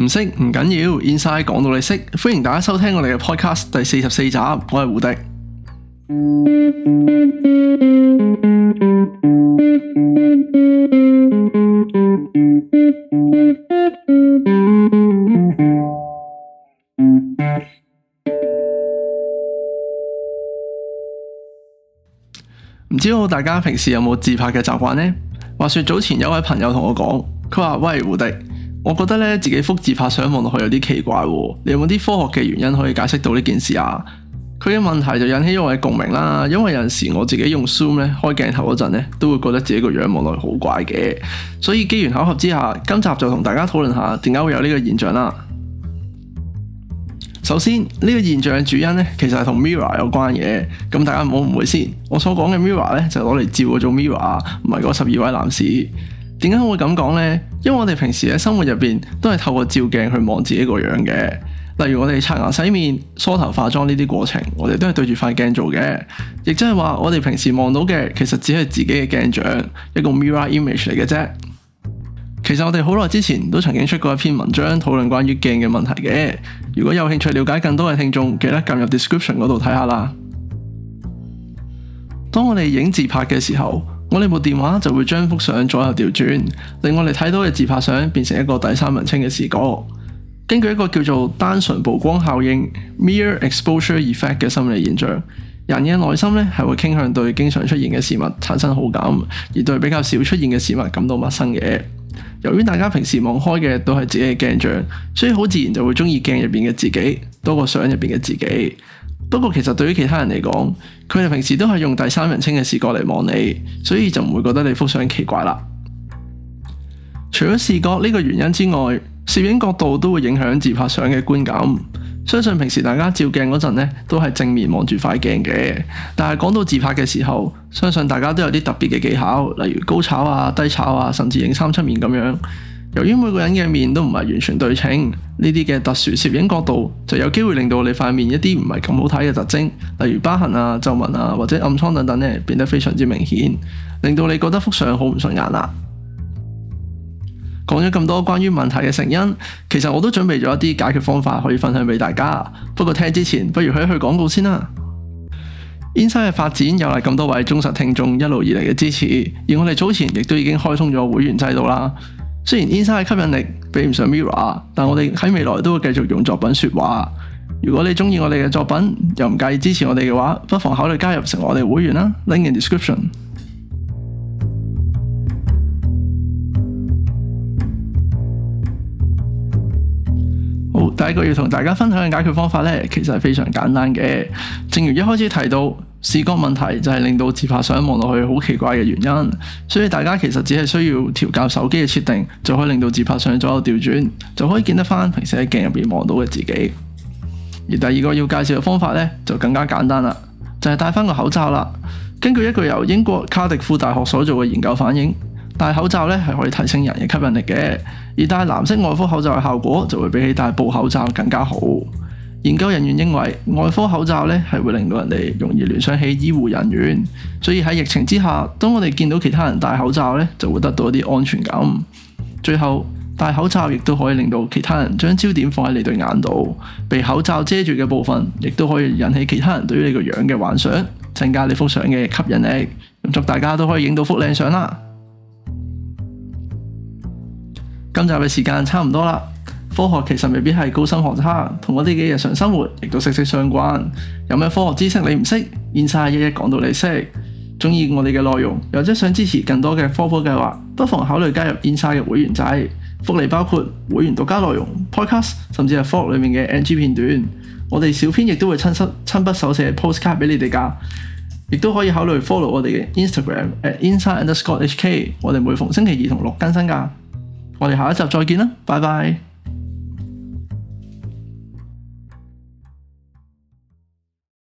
唔識唔緊要，Inside 講到你識，歡迎大家收聽我哋嘅 podcast 第44集，我係胡迪。唔知道大家平時有冇自拍嘅習慣呢？話說早前有位朋友同我講，佢話：喂，胡迪，我覺得咧自己幅自拍相望落去有啲奇怪喎，你有冇啲科學嘅原因可以解釋到呢件事啊？佢嘅問題就引起咗我嘅共鳴啦，因為有陣時我自己用 Zoom 咧開鏡頭嗰陣咧，都會覺得自己個樣望落去好怪嘅，所以機緣巧合之下，今集就同大家討論下點解會有呢個現象啦。首先呢個現象嘅主因咧，其實係同 Mirror 有關嘅，咁大家唔好誤會先。我所講嘅 Mirror 咧就係攞嚟照嗰種 Mirror，唔係嗰12位男士。點解我會咁講呢？因為我哋平時喺生活入邊都係透過照鏡去望自己個樣嘅。例如我哋刷牙洗面、梳頭化妝呢啲過程，我哋都係對住塊鏡做嘅。亦即係話我哋平時望到嘅，其實只係自己嘅鏡像，一個 mirror image 嚟嘅啫。其實我哋好耐之前都曾經出過一篇文章討論關於鏡嘅問題嘅。如果有興趣了解更多嘅聽眾，記得撳入 description 嗰度睇下啦。當我哋影自拍嘅時候，我哋部電話就會將幅相左右調轉，令我哋睇到嘅自拍相變成一個第三人稱嘅視覺。根據一個叫做單純曝光效應 （Mere Exposure Effect） 嘅心理現象，人嘅內心咧係會傾向對經常出現嘅事物產生好感，而對比較少出現嘅事物感到陌生嘅。由於大家平時望開嘅都係自己嘅鏡像，所以好自然就會中意鏡入邊嘅自己多過相入邊嘅自己。不過其實對於其他人嚟講，佢哋平時都係用第三人稱嘅視覺嚟望你，所以就唔會覺得你幅相奇怪啦。除咗視覺呢個原因之外，攝影角度都會影響自拍相嘅觀感。相信平時大家照鏡嗰陣咧，都係正面望住塊鏡嘅。但係講到自拍嘅時候，相信大家都有啲特別嘅技巧，例如高炒啊、低炒啊，甚至影3-7面咁樣。由於每個人嘅面都唔係完全對稱，呢啲嘅特殊攝影角度就有機會令到你塊面一啲唔係咁好睇嘅特徵，例如疤痕啊、皺紋啊或者暗瘡等等咧，變得非常之明顯，令到你覺得幅相好唔順眼啦。講咗咁多關於問題嘅成因，其實我都準備咗一啲解決方法可以分享俾大家。不過聽之前，不如去廣告先啦。Inside 嘅發展有賴咁多位忠實聽眾一路以嚟嘅支持，而我哋早前亦都已經開通咗會員制度啦。雖然 Inside 嘅吸引力比唔上 Mirror， 但我哋喺未來都會繼續用作品說話。如果你中意我哋嘅作品，又唔介意支持我哋嘅話，不妨考慮加入成為我哋會員啦。Link in description。好，第一個要同大家分享嘅解決方法呢，其實係非常簡單嘅。正如一開始提到，視覺問題就係令到自拍相望落去好奇怪嘅原因，所以大家其實只係需要調校手機嘅設定，就可以令到自拍相左右調轉，就可以見得翻平時喺鏡入邊望到嘅自己。而第二個要介紹嘅方法呢，就更加簡單啦，就係戴翻個口罩啦。根據一個由英國卡迪夫大學所做嘅研究反映，戴口罩咧係可以提升人嘅吸引力嘅，而戴藍色外科口罩嘅效果就會比起戴布口罩更加好。研究人員認為外科口罩咧係會令到人哋容易聯想起醫護人員，所以喺疫情之下，當我哋見到其他人戴口罩咧，就會得到一啲安全感。最後，戴口罩亦都可以令到其他人將焦點放喺你對眼度，被口罩遮住嘅部分亦都可以引起其他人對於你個樣嘅幻想，增加你幅相嘅吸引力。咁祝大家都可以影到幅靚相啦！今集嘅時間差唔多啦。科學其實未必係高深學差，同我哋嘅日常生活亦都息息相關。有咩科學知識你唔識，Inside 一一講到你識。中意我哋嘅內容，或者想支持更多嘅科普計劃，不妨考慮加入 Inside 嘅會員制。福利包括會員獨家內容、podcast， 甚至係 vlog 裏面嘅 NG 片段。我哋小編亦都會親筆手寫 postcard 俾你哋㗎。亦都可以考慮 follow 我哋嘅 Instagram @inside_hk。我哋每逢星期2同6更新㗎。我哋下一集再見啦，拜拜。